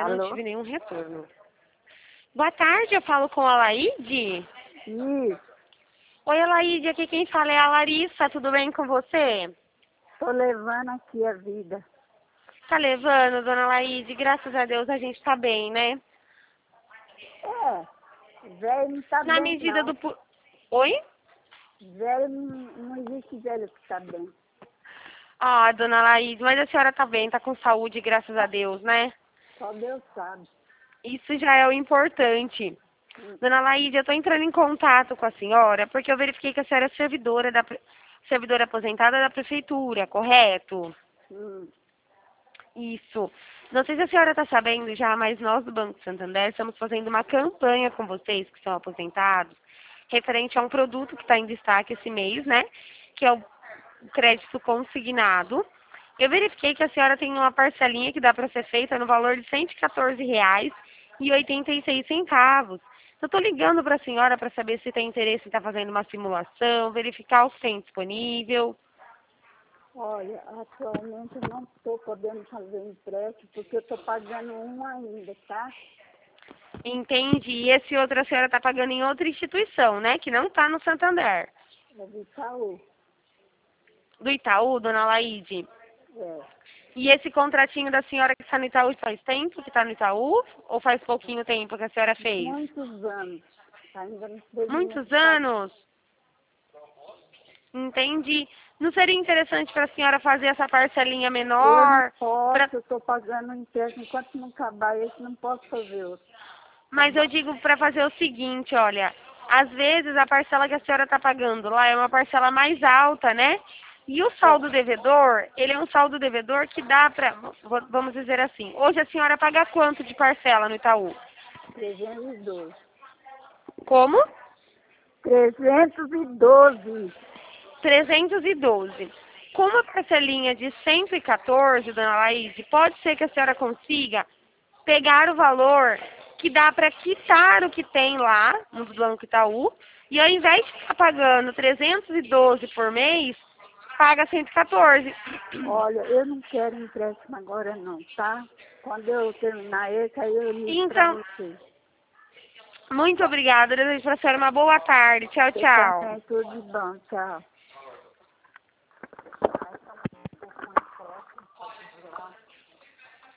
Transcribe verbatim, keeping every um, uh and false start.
Eu não Alô? tive nenhum retorno. Boa tarde, eu falo com a Laide. Isso, Oi, Laide, aqui quem fala é a Larissa, tudo bem com você? tô levando aqui a vida. Tá levando, dona Laide? Graças a Deus a gente tá bem, né? É, velho não tá Na bem, medida não. do... po- Oi? Velho não, não existe velho que tá bem. Ah, dona Laide, mas a senhora tá bem, tá com saúde, graças a Deus, né? Só Deus sabe. Isso já é o importante. Hum, Dona Laide, eu tô entrando em contato com a senhora porque eu verifiquei que a senhora é servidora, da, pre- servidora aposentada da prefeitura, correto? hum. Isso. Não sei se a senhora está sabendo já, mas nós do Banco Santander estamos fazendo uma campanha com vocês que são aposentados, referente a um produto que está em destaque esse mês, né? Que é o crédito consignado. Eu verifiquei que a senhora tem uma parcelinha que dá para ser feita no valor de cento e quatorze reais e oitenta e seis centavos. Eu estou ligando para a senhora para saber se tem interesse em estar fazendo uma simulação, verificar o que tem disponível. Olha, atualmente eu não estou podendo fazer empréstimo porque eu estou pagando um ainda, tá? Entendi. E esse outro a senhora está pagando em outra instituição, né? Que não está no Santander. É do Itaú. Do Itaú, dona Laide. É, E esse contratinho da senhora que está no Itaú faz tempo que está no Itaú? Ou faz pouquinho tempo que a senhora fez? muitos anos. Ainda não terminou Muitos de pagar. anos? Entendi. Não seria interessante para a senhora fazer essa parcelinha Eu não menor? Pra... posso, eu estou pagando um empréstimo. Enquanto não acabar esse, não posso fazer outro. Mas eu digo para fazer o seguinte, olha. Às vezes a parcela que a senhora está pagando lá é uma parcela mais alta, né? E o saldo devedor, ele é um saldo devedor que dá para, vamos dizer assim, hoje a senhora paga quanto de parcela no Itaú? trezentos e doze. Como? trezentos e doze. trezentos e doze. Com uma parcelinha de cento e quatorze, dona Laís, pode ser que a senhora consiga pegar o valor que dá para quitar o que tem lá no Banco Itaú e ao invés de estar pagando trezentos e doze por mês, paga cento e quatorze. Olha, eu não quero empréstimo agora não, tá? Quando eu terminar esse, aí eu ligo pra Então, você. muito obrigada. Eu desejo para a senhora uma boa tarde. Tchau, Você tchau. também, tudo de bom, tchau.